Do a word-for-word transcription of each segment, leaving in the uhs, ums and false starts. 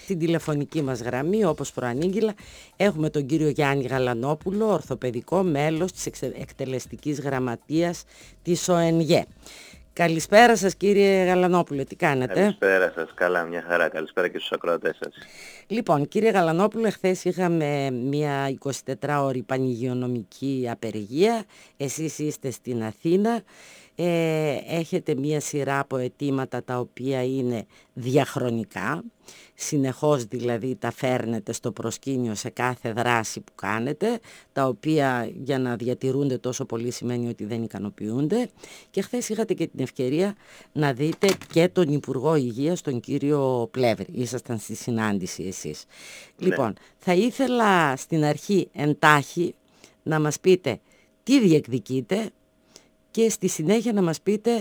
Στην τηλεφωνική μας γραμμή, όπως προανήγγειλα, έχουμε τον κύριο Γιάννη Γαλανόπουλο, ορθοπαιδικό μέλος της εκτελεστικής γραμματείας της ΟΕΝΓΕ. Καλησπέρα σας κύριε Γαλανόπουλε, τι κάνετε? Καλησπέρα σας, καλά, μια χαρά. Καλησπέρα και στους ακροατές σας. Λοιπόν, κύριε Γαλανόπουλε, χθες είχαμε μια εικοσιτετράωρη πανηγειονομική απεργία. Εσείς είστε στην Αθήνα. Ε, έχετε μια σειρά από αιτήματα τα οποία είναι διαχρονικά. Συνεχώς δηλαδή τα φέρνετε στο προσκήνιο σε κάθε δράση που κάνετε, τα οποία για να διατηρούνται τόσο πολύ σημαίνει ότι δεν ικανοποιούνται. Και χθες είχατε και την ευκαιρία να δείτε και τον Υπουργό Υγείας, τον κύριο Πλεύρη. Ήσασταν στη συνάντηση εσείς. Ναι. Λοιπόν, θα ήθελα στην αρχή εντάχει να μας πείτε τι διεκδικείτε και στη συνέχεια να μας πείτε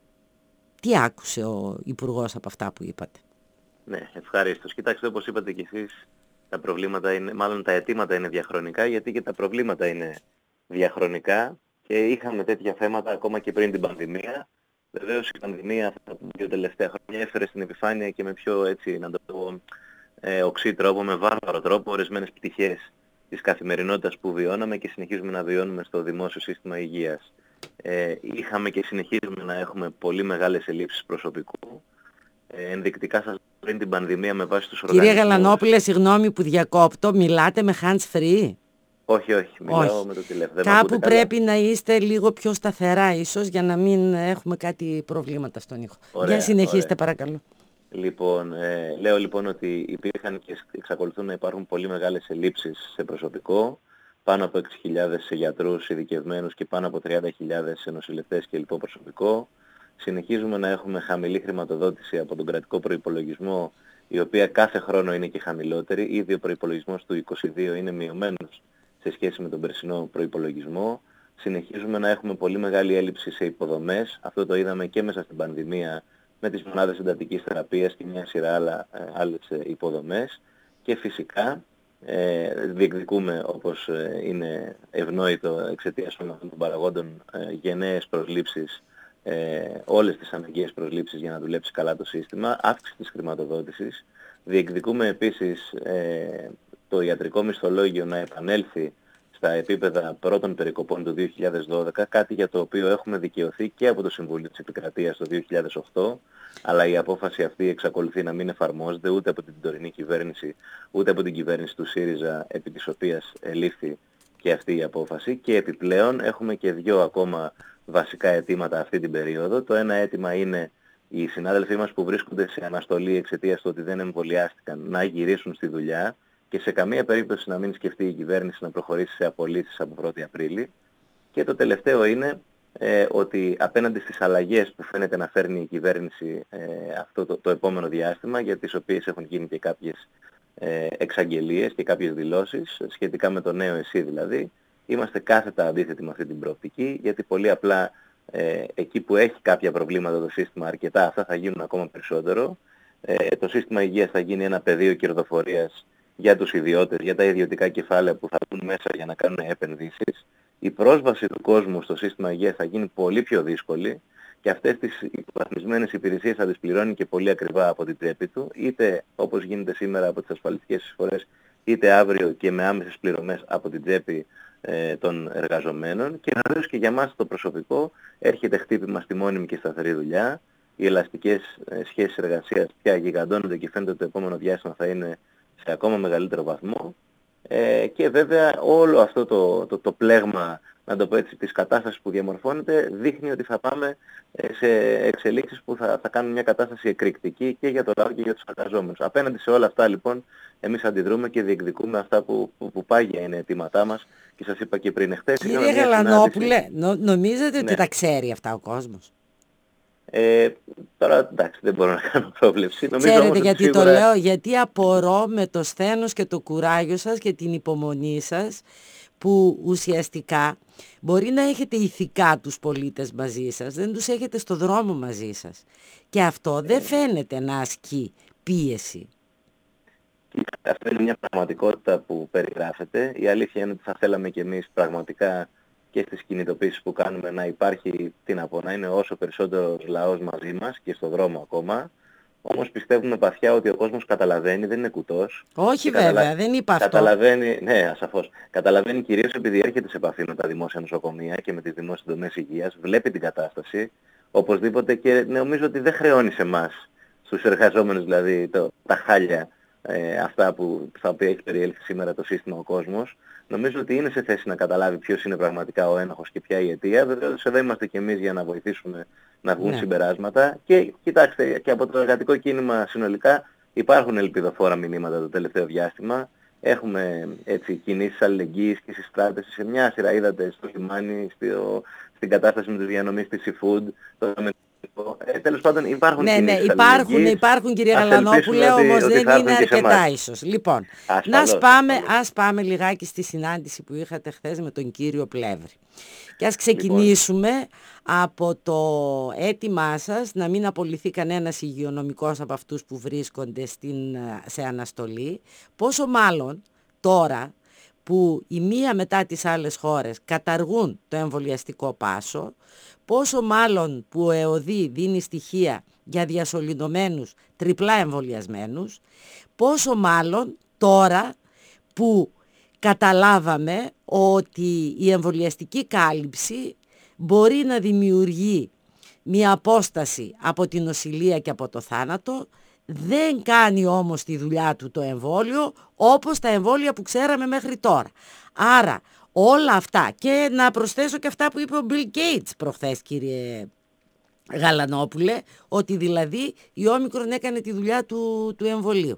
τι άκουσε ο Υπουργός από αυτά που είπατε. Ναι, ευχαρίστως. Κοιτάξτε, όπως είπατε κι εσείς, τα προβλήματα είναι, μάλλον τα αιτήματα είναι διαχρονικά, γιατί και τα προβλήματα είναι διαχρονικά και είχαμε τέτοια θέματα ακόμα και πριν την πανδημία. Βεβαίως η πανδημία αυτά τα δύο τελευταία χρόνια έφερε στην επιφάνεια και με πιο, έτσι, να το πω, ε, οξύ τρόπο, με βάρβαρο τρόπο, ορισμένες πτυχές της καθημερινότητας που βιώναμε και συνεχίζουμε να βιώνουμε στο δημόσιο σύστημα υγείας. Ε, είχαμε και συνεχίζουμε να έχουμε πολύ μεγάλες ελλείψεις προσωπικού. Ε, ενδεικτικά σας πριν την πανδημία με βάση τους οργανισμούς... Κύριε Γαλανόπουλε, συγγνώμη που διακόπτω, μιλάτε με hands free? Όχι, όχι, μιλάω όχι. με το τηλέφωνο. Κάπου πρέπει καλά να είστε λίγο πιο σταθερά ίσως για να μην έχουμε κάτι προβλήματα στον ήχο. Ωραία, για συνεχίστε ωραία. Παρακαλώ. Λοιπόν, ε, λέω λοιπόν ότι υπήρχαν και εξακολουθούν να υπάρχουν πολύ μεγάλες ελλείψεις σε προσωπικό. Πάνω από έξι χιλιάδες γιατρούς ειδικευμένους και πάνω από τριάντα χιλιάδες νοσηλευτές και λοιπό προσωπικό. Συνεχίζουμε να έχουμε χαμηλή χρηματοδότηση από τον κρατικό προϋπολογισμό, η οποία κάθε χρόνο είναι και χαμηλότερη. Ήδη ο προϋπολογισμός του είκοσι δύο είναι μειωμένος σε σχέση με τον περσινό προϋπολογισμό. Συνεχίζουμε να έχουμε πολύ μεγάλη έλλειψη σε υποδομές. Αυτό το είδαμε και μέσα στην πανδημία με τις μονάδες εντατικής θεραπείας και μια σειρά άλλα, άλλες υποδομές. Και φυσικά ε, διεκδικούμε, όπως ε, είναι ευνόητο εξαιτίας όλων αυτών των παραγόντων, ε, γενναίες προσλήψεις, ε, όλες τις αναγκαίες προσλήψεις για να δουλέψει καλά το σύστημα, αύξηση της χρηματοδότησης. Διεκδικούμε επίσης ε, το ιατρικό μισθολόγιο να επανέλθει στα επίπεδα πρώτων περικοπών του δύο χιλιάδες δώδεκα, κάτι για το οποίο έχουμε δικαιωθεί και από το Συμβούλιο της Επικρατείας το δύο χιλιάδες οκτώ, αλλά η απόφαση αυτή εξακολουθεί να μην εφαρμόζεται ούτε από την τωρινή κυβέρνηση, ούτε από την κυβέρνηση του ΣΥΡΙΖΑ, επί της οποίας ελήφθη και αυτή η απόφαση. Και επιπλέον έχουμε και δύο ακόμα βασικά αιτήματα αυτή την περίοδο. Το ένα αίτημα είναι οι συνάδελφοί μας που βρίσκονται σε αναστολή εξαιτίας του ότι δεν εμβολιάστηκαν να γυρίσουν στη δουλειά και σε καμία περίπτωση να μην σκεφτεί η κυβέρνηση να προχωρήσει σε απολύσεις από πρώτη Απρίλη. Και το τελευταίο είναι ε, ότι απέναντι στις αλλαγές που φαίνεται να φέρνει η κυβέρνηση ε, αυτό το, το επόμενο διάστημα, για τις οποίες έχουν γίνει και κάποιες ε, εξαγγελίες και κάποιες δηλώσεις σχετικά με το νέο ΕΣΥ δηλαδή, είμαστε κάθετα αντίθετοι με αυτή την προοπτική, γιατί πολύ απλά ε, εκεί που έχει κάποια προβλήματα το σύστημα αρκετά, αυτά θα γίνουν ακόμα περισσότερο. Ε, το σύστημα υγείας θα γίνει ένα πεδίο κερδοφορίας για τους ιδιώτες, για τα ιδιωτικά κεφάλαια που θα μπουν μέσα για να κάνουν επενδύσεις. Η πρόσβαση του κόσμου στο σύστημα υγείας θα γίνει πολύ πιο δύσκολη και αυτές τις υποβαθμισμένες υπηρεσίες θα τις πληρώνει και πολύ ακριβά από την τσέπη του, είτε όπως γίνεται σήμερα από τις ασφαλιστικές εισφορές, είτε αύριο και με άμεσες πληρωμές από την τσέπη ε, των εργαζομένων. Και βεβαίως και για μας το προσωπικό έρχεται χτύπημα στη μόνιμη και σταθερή δουλειά. Οι ελαστικές ε, σχέσεις εργασίας πια γιγαντώνονται και φαίνεται ότι το επόμενο διάστημα θα είναι σε ακόμα μεγαλύτερο βαθμό. Ε, και βέβαια όλο αυτό το, το, το πλέγμα, να το πω έτσι, της κατάστασης που διαμορφώνεται δείχνει ότι θα πάμε ε, σε εξελίξεις που θα, θα κάνουν μια κατάσταση εκρηκτική και για το λαό και για τους εργαζόμενους. Απέναντι σε όλα αυτά λοιπόν εμείς αντιδρούμε και διεκδικούμε αυτά που, που, που πάγια είναι αιτήματά μας και σας είπα και πριν εχθές. Κύριε Γαλανόπουλε, νο, νομίζετε ναι. ότι τα ξέρει αυτά ο κόσμος? Ε, τώρα εντάξει δεν μπορώ να κάνω πρόβλεψη. Νομίζω Ξέρετε γιατί σίγουρα... το λέω? Γιατί απορώ με το σθένος και το κουράγιο σας και την υπομονή σας που ουσιαστικά μπορεί να έχετε ηθικά τους πολίτες μαζί σας, δεν τους έχετε στο δρόμο μαζί σας. Και αυτό δεν φαίνεται να ασκεί πίεση. Αυτή είναι μια πραγματικότητα που περιγράφεται. Η αλήθεια είναι ότι θα θέλαμε κι εμείς πραγματικά και στις κινητοποίησεις που κάνουμε να υπάρχει, τι να πω, να είναι όσο περισσότερος λαός μαζί μας και στο δρόμο ακόμα. Όμως πιστεύουμε βαθιά ότι ο κόσμος καταλαβαίνει, δεν είναι κουτός. Όχι βέβαια, καταλα... δεν είπα αυτό. Καταλαβαίνει, ναι, ασαφώς. Καταλαβαίνει κυρίως επειδή έρχεται σε επαφή με τα δημόσια νοσοκομεία και με τις δημόσιες δομές υγείας, βλέπει την κατάσταση, οπωσδήποτε, και νομίζω ότι δεν χρεώνει σε εμάς, στους εργαζόμενους δηλαδή, το, τα χάλια ε, αυτά που, στα οποία έχει περιέλθει σήμερα το σύστημα ο κόσμος. Νομίζω ότι είναι σε θέση να καταλάβει ποιος είναι πραγματικά ο ένοχος και ποια η αιτία. Βεβαίως εδώ είμαστε και εμείς για να βοηθήσουμε να βγουν, ναι, συμπεράσματα. Και κοιτάξτε, και από το εργατικό κίνημα συνολικά υπάρχουν ελπιδοφόρα μηνύματα το τελευταίο διάστημα. Έχουμε έτσι κινήσεις αλληλεγγύης και συστράτευση σε μια σειρά, είδατε, στο λιμάνι, στο, στην κατάσταση με τους διανομείς της seafood, το Ε, τέλος πάντων υπάρχουν, ναι, ναι, υπάρχουν, υπάρχουν κύριε Γαλανόπουλε, όμως δεν είναι αρκετά ίσως. Λοιπόν, να πάμε, ας πάμε λιγάκι στη συνάντηση που είχατε χθες με τον κύριο Πλεύρη. Και ας ξεκινήσουμε λοιπόν από το αίτημά σας να μην απολυθεί κανένας υγειονομικός από αυτούς που βρίσκονται στην, σε αναστολή, πόσο μάλλον τώρα που η μία μετά τις άλλες χώρες καταργούν το εμβολιαστικό πάσο, πόσο μάλλον που ο ΕΟΔΗ δίνει στοιχεία για διασωληνωμένους τριπλά εμβολιασμένους, πόσο μάλλον τώρα που καταλάβαμε ότι η εμβολιαστική κάλυψη μπορεί να δημιουργεί μια απόσταση από την νοσηλεία και από το θάνατο, δεν κάνει όμως τη δουλειά του το εμβόλιο όπως τα εμβόλια που ξέραμε μέχρι τώρα. Άρα όλα αυτά, και να προσθέσω και αυτά που είπε ο Bill Gates προχθές κύριε Γαλανόπουλε, ότι δηλαδή η Όμικρον έκανε τη δουλειά του, του εμβολίου.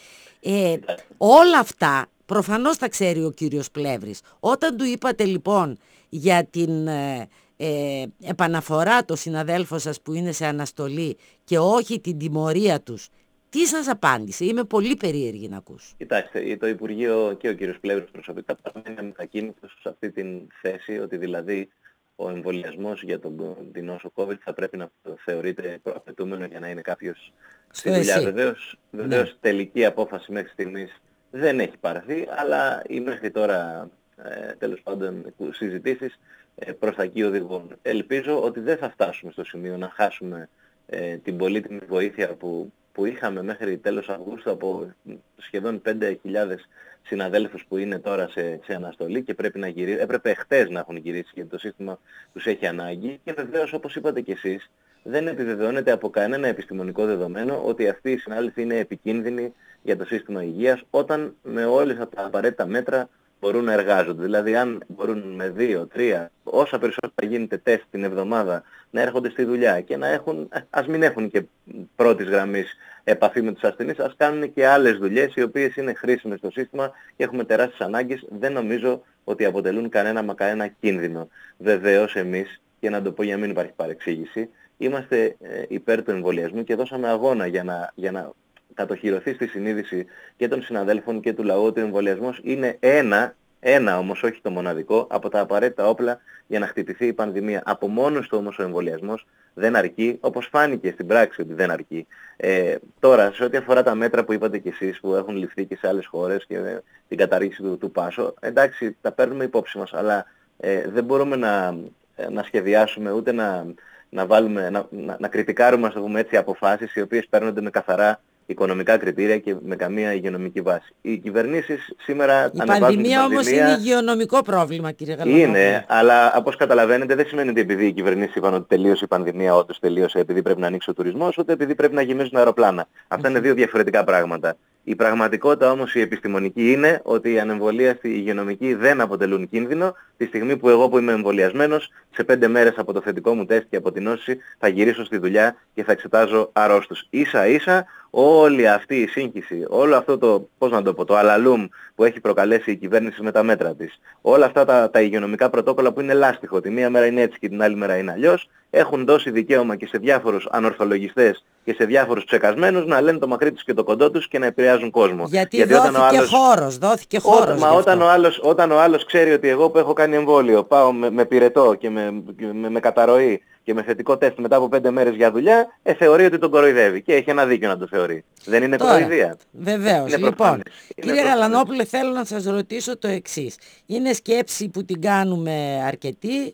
Ε, όλα αυτά προφανώς τα ξέρει ο κύριος Πλεύρης. Όταν του είπατε λοιπόν για την ε, ε, επαναφορά των συναδέλφων σας που είναι σε αναστολή και όχι την τιμωρία τους, τι σας απάντησε? Είμαι πολύ περίεργη να ακούσω. Κοιτάξτε, το Υπουργείο και ο κύριος Πλεύρης προσωπικά παραμένει μετακίνητος σε αυτή την θέση, ότι δηλαδή ο εμβολιασμός για τον, την νόσο COVID θα πρέπει να θεωρείται προαπαιτούμενο για να είναι κάποιος στη δουλειά. Βεβαίως, βεβαίως ναι, τελική απόφαση μέχρι στιγμής δεν έχει πάρθει, αλλά οι μέχρι τώρα ε, τέλος πάντων συζητήσεις ε, προς τα εκεί οδηγούν. Ελπίζω ότι δεν θα φτάσουμε στο σημείο να χάσουμε ε, την πολύτιμη βοήθεια που που είχαμε μέχρι τέλος Αυγούστου από σχεδόν πέντε χιλιάδες συναδέλφους που είναι τώρα σε, σε αναστολή και πρέπει να γυρίσουν, έπρεπε χτες να έχουν γυρίσει γιατί το σύστημα τους έχει ανάγκη, και βεβαίως όπως είπατε κι εσείς δεν επιβεβαιώνεται από κανένα επιστημονικό δεδομένο ότι αυτοί οι συνάδελφοι είναι επικίνδυνοι για το σύστημα υγείας όταν με όλες τα απαραίτητα μέτρα μπορούν να εργάζονται. Δηλαδή αν μπορούν με δύο, τρία, όσα περισσότερα γίνεται τεστ την εβδομάδα να έρχονται στη δουλειά και να έχουν, ας μην έχουν και πρώτης γραμμής επαφή με τους ασθενείς, ας κάνουν και άλλες δουλειές οι οποίες είναι χρήσιμες στο σύστημα και έχουμε τεράστιες ανάγκες, δεν νομίζω ότι αποτελούν κανένα μα κανένα κίνδυνο. Βεβαίως εμείς, και να το πω για να μην υπάρχει παρεξήγηση, είμαστε ε, υπέρ του εμβολιασμού και δώσαμε αγώνα για να, για να κατοχυρωθεί στη συνείδηση και των συναδέλφων και του λαού ότι ο εμβολιασμός είναι ένα, ένα όμως όχι το μοναδικό, από τα απαραίτητα όπλα για να χτυπηθεί η πανδημία. Από μόνος του όμως ο εμβολιασμός δεν αρκεί, όπως φάνηκε στην πράξη ότι δεν αρκεί. Ε, τώρα, σε ό,τι αφορά τα μέτρα που είπατε κι εσείς που έχουν ληφθεί και σε άλλες χώρες και ε, την καταργήση του, του Πάσο, εντάξει, τα παίρνουμε υπόψη μας, αλλά ε, δεν μπορούμε να, να σχεδιάσουμε ούτε να, να, βάλουμε, να, να, να κριτικάρουμε, ας το πούμε έτσι, αποφάσεις οι οποίες παίρνονται με καθαρά οικονομικά κριτήρια και με καμία υγειονομική βάση. Οι κυβερνήσεις σήμερα ανεβάζουν την πανδημία. Η πανδημία όμως είναι υγειονομικό πρόβλημα, κύριε Γαλανόπουλε. Είναι, αλλά όπως καταλαβαίνετε δεν σημαίνει ότι επειδή οι κυβερνήσεις είπαν ότι τελείωσε η πανδημία, όντως τελείωσε επειδή πρέπει να ανοίξει ο τουρισμός, ούτε επειδή πρέπει να γεμίζουν αεροπλάνα. Αυτά είναι δύο διαφορετικά πράγματα. Η πραγματικότητα όμως η επιστημονική είναι ότι οι ανεμβολίαστοι υγειονομικοί δεν αποτελούν κίνδυνο. Τη στιγμή που εγώ που είμαι εμβολιασμένος, σε πέντε μέρες από το θετικό μου τεστ και από την νόση θα γυρίσω στη δουλειά και θα εξετάζω αρρώστους. Ίσα ίσα όλη αυτή η σύγχυση, όλο αυτό το, πώς να το πω, το αλαλούμ που έχει προκαλέσει η κυβέρνηση με τα μέτρα της, όλα αυτά τα, τα υγειονομικά πρωτόκολλα που είναι λάστιχο, τη μία μέρα είναι έτσι και την άλλη μέρα είναι αλλιώς, έχουν δώσει δικαίωμα και σε διάφορους ανορθολογιστές και σε διάφορους ψεκασμένους να λένε το μακρύ τους και το κοντό τους και να επηρεάζουν κόσμο. Γιατί, Γιατί δόθηκε όταν ο άλλος, χώρος, δόθηκε χώρος. Ό, μα όταν ο, άλλος, όταν ο άλλος ξέρει ότι εγώ που έχω κάνει εμβόλιο πάω με, με πυρετό και με, με, με καταρροή και με θετικό τεστ μετά από πέντε μέρες για δουλειά, ε, θεωρεί ότι τον κοροϊδεύει. Και έχει ένα δίκιο να το θεωρεί. Δεν είναι Τώρα, κοροϊδία. Βεβαίως. Λοιπόν, κύριε Γαλανόπουλε, θέλω να σας ρωτήσω το εξής. Είναι σκέψη που την κάνουμε αρκετοί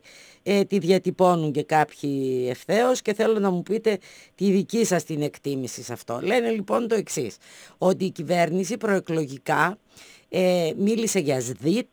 ε, τη διατυπώνουν και κάποιοι ευθέως και θέλω να μου πείτε τη δική σας την εκτίμηση σε αυτό. Λένε λοιπόν το εξής, ότι η κυβέρνηση προεκλογικά ε, μίλησε για ΣΔΙΤ,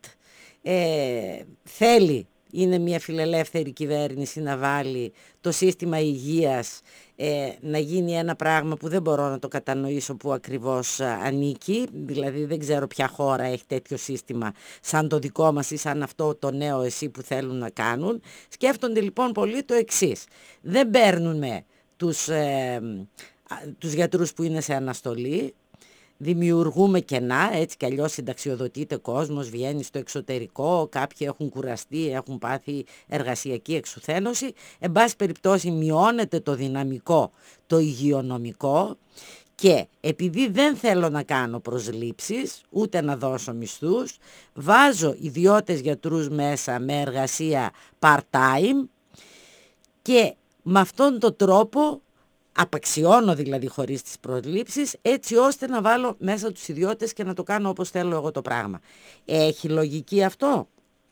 ε, θέλει, είναι μια φιλελεύθερη κυβέρνηση, να βάλει το σύστημα υγείας ε, να γίνει ένα πράγμα που δεν μπορώ να το κατανοήσω που ακριβώς ανήκει, δηλαδή δεν ξέρω ποια χώρα έχει τέτοιο σύστημα σαν το δικό μας ή σαν αυτό το νέο εσύ που θέλουν να κάνουν. Σκέφτονται λοιπόν πολύ το εξής, δεν παίρνουν τους, ε, τους γιατρούς που είναι σε αναστολή, δημιουργούμε κενά, έτσι κι αλλιώς συνταξιοδοτείται κόσμος, βγαίνει στο εξωτερικό, κάποιοι έχουν κουραστεί, έχουν πάθει εργασιακή εξουθένωση. Εν πάση περιπτώσει μειώνεται το δυναμικό, το υγειονομικό και επειδή δεν θέλω να κάνω προσλήψεις, ούτε να δώσω μισθούς, βάζω ιδιώτες γιατρούς μέσα με εργασία part-time και με αυτόν τον τρόπο απαξιώνω δηλαδή χωρίς τις προσλήψεις, έτσι ώστε να βάλω μέσα τους ιδιώτες και να το κάνω όπως θέλω εγώ το πράγμα. Έχει λογική αυτό?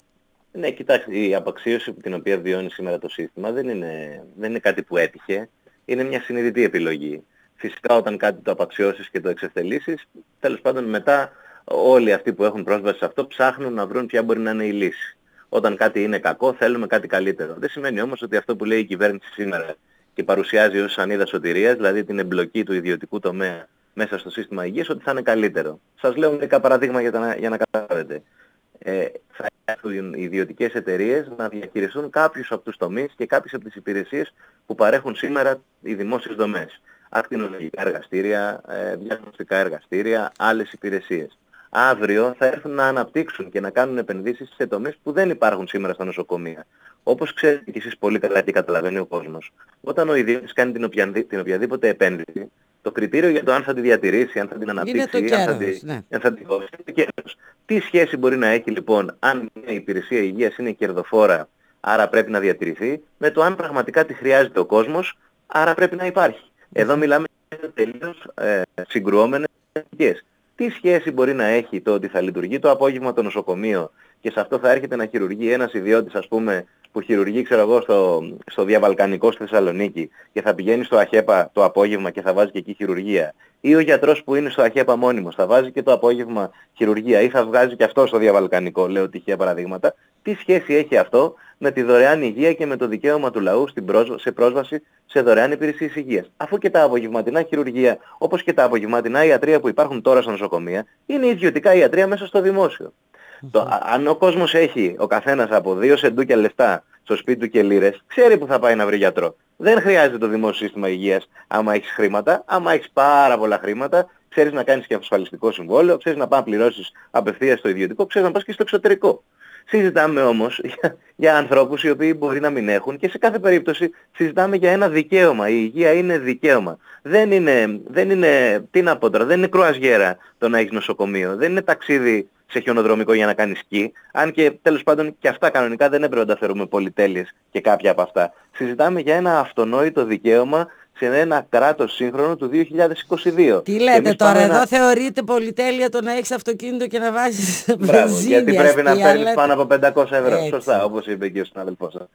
Ναι, κοιτάξτε, η απαξίωση την οποία βιώνει σήμερα το σύστημα δεν είναι, δεν είναι κάτι που έτυχε, είναι μια συνειδητή επιλογή. Φυσικά όταν κάτι το απαξιώσεις και το εξευτελίσεις, τέλος πάντων μετά όλοι αυτοί που έχουν πρόσβαση σε αυτό ψάχνουν να βρουν ποια μπορεί να είναι η λύση. Όταν κάτι είναι κακό θέλουμε κάτι καλύτερο. Δεν σημαίνει όμως ότι αυτό που λέει η κυβέρνηση σήμερα και παρουσιάζει ως σανίδα σωτηρίας, δηλαδή την εμπλοκή του ιδιωτικού τομέα μέσα στο σύστημα υγείας, ότι θα είναι καλύτερο. Σας λέω μερικά παραδείγματα για, τα, για να καταλάβετε. Ε, θα έχουν οι ιδιωτικές εταιρείες να διαχειριστούν κάποιους από τους τομείς και κάποιες από τις υπηρεσίες που παρέχουν σήμερα οι δημόσιες δομές. Ακτινολογικά εργαστήρια, ε, διαγνωστικά εργαστήρια, άλλες υπηρεσίες. Αύριο θα έρθουν να αναπτύξουν και να κάνουν επενδύσεις σε τομείς που δεν υπάρχουν σήμερα στα νοσοκομεία. Όπως ξέρετε και εσείς πολύ καλά και καταλαβαίνει ο κόσμος, όταν ο ιδιώτης κάνει την, οποιανδή, την οποιαδήποτε επένδυση, το κριτήριο για το αν θα τη διατηρήσει, αν θα την αναπτύξει, είναι το αν, θα κέρδος, τη, ναι. αν θα την κόψει, είναι το κέρδος. Τι σχέση μπορεί να έχει λοιπόν αν μια υπηρεσία υγείας είναι κερδοφόρα, άρα πρέπει να διατηρηθεί, με το αν πραγματικά τη χρειάζεται ο κόσμος, άρα πρέπει να υπάρχει. Εδώ μιλάμε για τελείως ε, συγκρουόμενες υγείες. Τι σχέση μπορεί να έχει το ότι θα λειτουργεί το απόγευμα το νοσοκομείο και σε αυτό θα έρχεται να χειρουργεί ένας ιδιώτης, ας πούμε, που χειρουργεί, ξέρω εγώ, στο, στο διαβαλκανικό στη Θεσσαλονίκη και θα πηγαίνει στο ΑΧΕΠΑ το απόγευμα και θα βάζει και εκεί χειρουργία. Ή ο γιατρός που είναι στο ΑΧΕΠΑ μόνιμος θα βάζει και το απόγευμα χειρουργία ή θα βγάζει και αυτό στο διαβαλκανικό, λέω τυχαία παραδείγματα. Τι σχέση έχει αυτό με τη δωρεάν υγεία και με το δικαίωμα του λαού στην πρόσβα- σε πρόσβαση σε δωρεάν υπηρεσίες υγείας? Αφού και τα απογευματινά χειρουργία, όπως και τα απογευματινά ιατρεία που υπάρχουν τώρα στα νοσοκομεία, είναι ιδιωτικά ιατρεία μέσα στο δημόσιο. Το, α- αν ο κόσμος έχει ο καθένας από δύο σεντούκια λεφτά στο σπίτι του και λίρες, ξέρει που θα πάει να βρει γιατρό. Δεν χρειάζεται το δημόσιο σύστημα υγείας άμα έχεις χρήματα. Άμα έχεις πάρα πολλά χρήματα, ξέρεις να κάνεις και ασφαλιστικό συμβόλαιο, ξέρεις να πας να πληρώσεις απευθείας στο ιδιωτικό, ξέρεις να πας και στο εξωτερικό. Συζητάμε όμως για, για ανθρώπους οι οποίοι μπορεί να μην έχουν και σε κάθε περίπτωση συζητάμε για ένα δικαίωμα. Η υγεία είναι δικαίωμα. Δεν είναι, δεν είναι, τι να πω τώρα, δεν είναι κρουαζιέρα το να έχεις νοσοκομείο. Δεν είναι ταξίδι σε χιονοδρομικό για να κάνεις σκι. Αν και τέλος πάντων και αυτά κανονικά δεν έπρεπε να τα θεωρούμε πολυτέλειες και κάποια από αυτά. Συζητάμε για ένα αυτονόητο δικαίωμα σε ένα κράτος σύγχρονο του δύο χιλιάδες είκοσι δύο. Τι λέτε τώρα, εδώ να... θεωρείται πολυτέλεια το να έχεις αυτοκίνητο και να βάζεις μπράβο, γιατί πρέπει να παίρνεις λέτε... πάνω από πεντακόσια ευρώ. Έτσι. Σωστά, όπως είπε και ο συνάδελφός σας.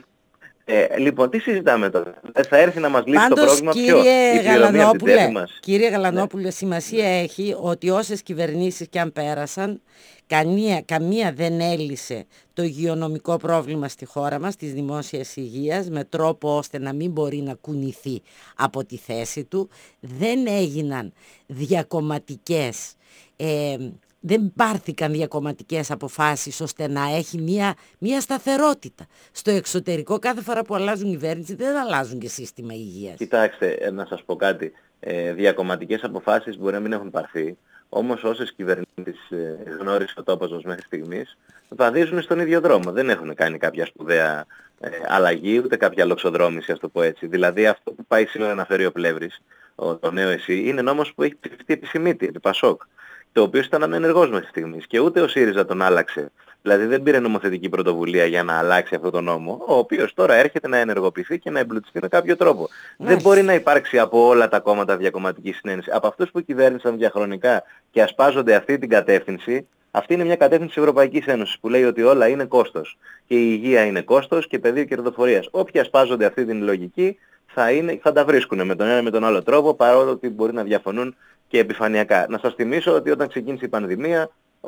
Ε, λοιπόν, τι συζητάμε τώρα? Θα έρθει να μας λύσει Πάντως, το πρόβλημα ποιο? Κύριε Η πληρωμή από την τσέπη μας. Κύριε Γαλανόπουλε, ναι. Σημασία έχει ότι όσες κυβερνήσεις και αν πέρασαν, καμία, καμία δεν έλυσε το υγειονομικό πρόβλημα στη χώρα μας, της δημόσιας υγείας, με τρόπο ώστε να μην μπορεί να κουνηθεί από τη θέση του. Δεν έγιναν διακομματικές... Ε, δεν πάρθηκαν διακομματικές αποφάσεις ώστε να έχει μια, μια σταθερότητα. Στο εξωτερικό κάθε φορά που αλλάζουν κυβέρνηση δεν αλλάζουν και σύστημα υγείας. Κοιτάξτε, να σας πω κάτι. Ε, διακομματικές αποφάσεις μπορεί να μην έχουν πάρθει. Όμως όσες κυβερνήσεις ε, γνώρισε ο τόπος μας μέχρι στιγμής βαδίζουν στον ίδιο δρόμο. Δεν έχουν κάνει κάποια σπουδαία ε, αλλαγή ούτε κάποια λοξοδρόμηση, ας το πω έτσι. Δηλαδή αυτό που πάει σήμερα να φέρει ο Πλεύρης, ο, το νέο ΕΣΥ, είναι νόμος που έχει ψηφιστεί επί Σιμίτη, επί Πασόκ, το οποίο ήταν ανενεργός μέχρι στιγμής και ούτε ο ΣΥΡΙΖΑ τον άλλαξε. Δηλαδή δεν πήρε νομοθετική πρωτοβουλία για να αλλάξει αυτό το νόμο, ο οποίος τώρα έρχεται να ενεργοποιηθεί και να εμπλουτιστεί με κάποιο τρόπο. Ναι. Δεν μπορεί να υπάρξει από όλα τα κόμματα διακομματική συνένεση. Από αυτούς που κυβέρνησαν διαχρονικά και ασπάζονται αυτή την κατεύθυνση, Αυτή είναι μια κατεύθυνση της Ευρωπαϊκής Ένωσης που λέει ότι όλα είναι κόστος. Και η υγεία είναι κόστος και πεδίο κερδοφορίας. Όποιοι ασπάζονται αυτή την λογική θα, είναι, θα τα βρίσκουν με τον ένα με τον άλλο τρόπο, παρόλο ότι μπορεί να διαφωνούν και επιφανειακά. Να σας θυμίσω ότι όταν ξεκίνησε η πανδημία, ο,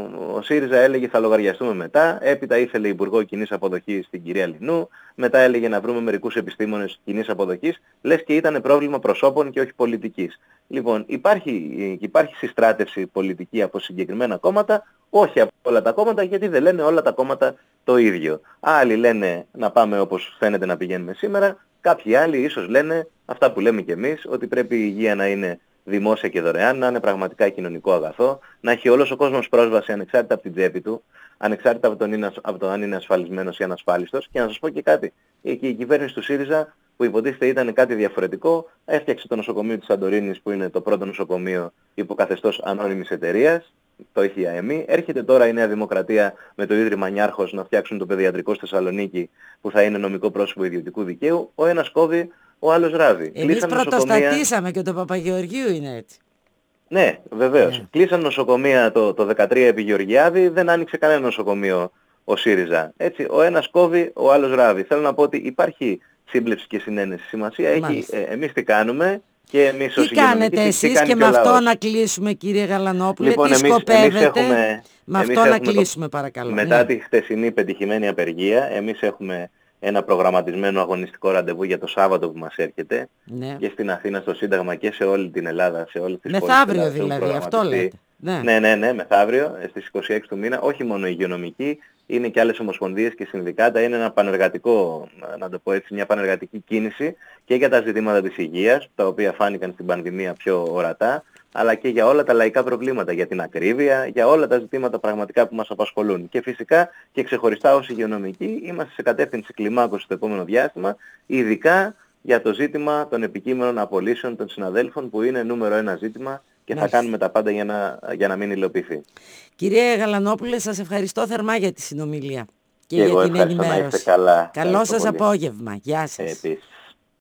ο ΣΥΡΙΖΑ έλεγε θα λογαριαστούμε μετά, έπειτα ήθελε υπουργό κοινής αποδοχής την κυρία Λινού, μετά έλεγε να βρούμε μερικούς επιστήμονες κοινής αποδοχής, λες και ήταν πρόβλημα προσώπων και όχι πολιτικής. Λοιπόν, υπάρχει, υπάρχει συστράτευση πολιτική από συγκεκριμένα κόμματα, όχι από όλα τα κόμματα, γιατί δεν λένε όλα τα κόμματα το ίδιο. Άλλοι λένε να πάμε όπως φαίνεται να πηγαίνουμε σήμερα, κάποιοι άλλοι ίσως λένε αυτά που λέμε κι εμείς, ότι πρέπει η υγεία να είναι δημόσια και δωρεάν, να είναι πραγματικά κοινωνικό αγαθό, να έχει όλος ο κόσμος πρόσβαση ανεξάρτητα από την τσέπη του, ανεξάρτητα από, τον είναι, από το αν είναι ασφαλισμένος ή ανασφάλιστος. Και να σας πω και κάτι, και η κυβέρνηση του ΣΥΡΙΖΑ που υποτίθεται ήταν κάτι διαφορετικό, έφτιαξε το νοσοκομείο της Σαντορίνης που είναι το πρώτο νοσοκομείο υποκαθεστώς ανώνυμης εταιρείας, το έχει η ΑΕΜΗ. Έρχεται τώρα η Νέα Δημοκρατία με το Ίδρυμα Νιάρχος να φτιάξουν το παιδιατρικό στη Θεσσαλονίκη που θα είναι νομικό πρόσωπο ιδιωτικού δικαίου. Ο ένας κόβει, ο άλλος ράβει. Εμείς πρωτοστατήσαμε και το Παπαγεωργίου είναι έτσι. Ναι, βεβαίως. Yeah. Κλείσαν νοσοκομεία το, το δεκατρία επί Γεωργιάδη, δεν άνοιξε κανένα νοσοκομείο ο ΣΥΡΙΖΑ. Έτσι, ο ένας κόβει, ο άλλος ράβει. Θέλω να πω ότι υπάρχει σύμπλευση και συνένεση. Σημασία έχει ε, εμείς τι κάνουμε και εμείς ως ηγεμονικοί. Τι κάνετε εσείς και με αυτό να κλείσουμε, κύριε Γαλανόπουλε, λοιπόν, τι εμείς, σκοπεύετε εμείς έχουμε, με αυτό να κλείσουμε το, παρακαλώ. Μετά ναι. τη χτεσινή πετυχημένη απεργία, εμείς έχουμε ένα προγραμματισμένο αγωνιστικό ραντεβού για το Σάββατο που μας έρχεται, ναι, και στην Αθήνα στο Σύνταγμα και σε όλη την Ελλάδα, σε όλες τις πόλεις. Μεθαύριο δηλαδή, αυτό λέτε. Ναι, ναι, ναι, ναι, μεθαύριο, στις είκοσι έξι του μήνα, όχι μόνο οι υγειονομικοί, είναι και άλλες ομοσπονδίες και συνδικάτα, είναι ένα πανεργατικό, να το πω έτσι, μια πανεργατική κίνηση και για τα ζητήματα της υγείας, τα οποία φάνηκαν στην πανδημία πιο ορατά, αλλά και για όλα τα λαϊκά προβλήματα, για την ακρίβεια, για όλα τα ζητήματα πραγματικά που μας απασχολούν. Και φυσικά και ξεχωριστά ως υγειονομικοί είμαστε σε κατεύθυνση κλιμάκωσης στο επόμενο διάστημα, ειδικά για το ζήτημα των επικείμενων απολύσεων των συναδέλφων που είναι νούμερο ένα ζήτημα και Μάλιστα. θα κάνουμε τα πάντα για να, για να μην υλοποιηθεί. Κύριε Γαλανόπουλε, σας ευχαριστώ θερμά για τη συνομιλία και, και για εγώ την ενημέρωση. Καλά. Καλό σας πολύ. Απόγευμα. Γεια σας. Επίσης.